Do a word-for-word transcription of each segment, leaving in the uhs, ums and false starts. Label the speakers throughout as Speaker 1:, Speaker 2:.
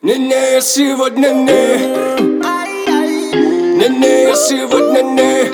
Speaker 1: Не-не, я сегодня не. Не-не, я сегодня не.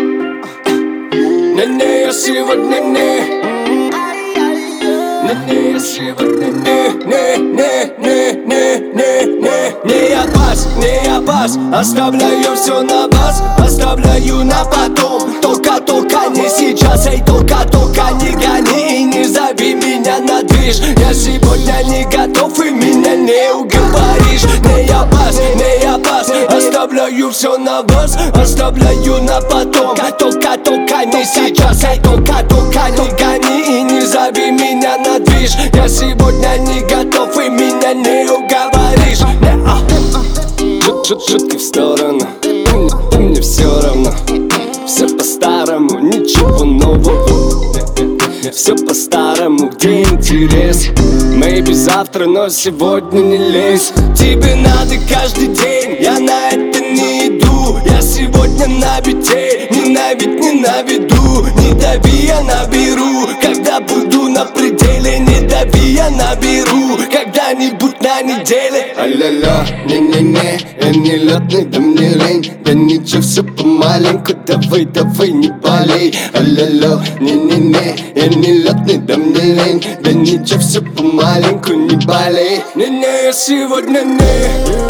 Speaker 1: Не-не, я сегодня не. Не-не, я сегодня не. Не-не-не-не-не-не. Не я пас, не я пас. Оставляю все на вас, оставляю на потом. Только-только не сейчас, эй, только-только не гони и не зови меня на движ. Я сегодня не готов и меня не уговоришь. Не я пас, не я пас. Оставляю все на вас, оставляю на потом. Только-только не сейчас, эй, только-только не гони и не зови меня на движ. Я сегодня не готов и меня не уговоришь. Шутки в сторону, мне все равно. Все по-старому, ничего нового. Все по-старому, где интерес? Maybe завтра, но сегодня не лезь. Тебе надо каждый день, я на это не иду. Я сегодня на бите, ненавидь не наведу. Не дави, я наберу, когда буду на пределе. Не дави, я наберу, когда-нибудь на неделе. А-ля-ля, не-не-не, я не лётный, да мне лень. Да ничего, все помаленьку, давай, давай, не болей. А-ля-ля, не-не-не, я не лётный, да мне лень. Да ничего, все помаленьку, не болей. Не-не, я сегодня не.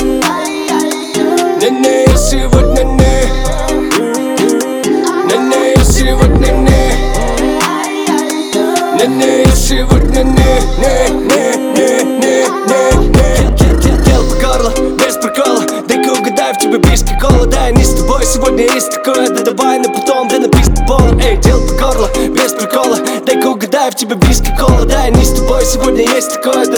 Speaker 1: Не-не, я сегодня не. Не-не, я сегодня не. Не-не, я сегодня не. Не-не-не-не-не-не. Дел по горло, без прикола. Дай-ка угадаю, в тебе виски кола. Да, я не с тобой, сегодня есть такое. Да давай на потом, да написано пола. Эй, дел по горло, без прикола. Дай-ка угадаю, в тебе виски кола. Да, я не с тобой, сегодня есть такое.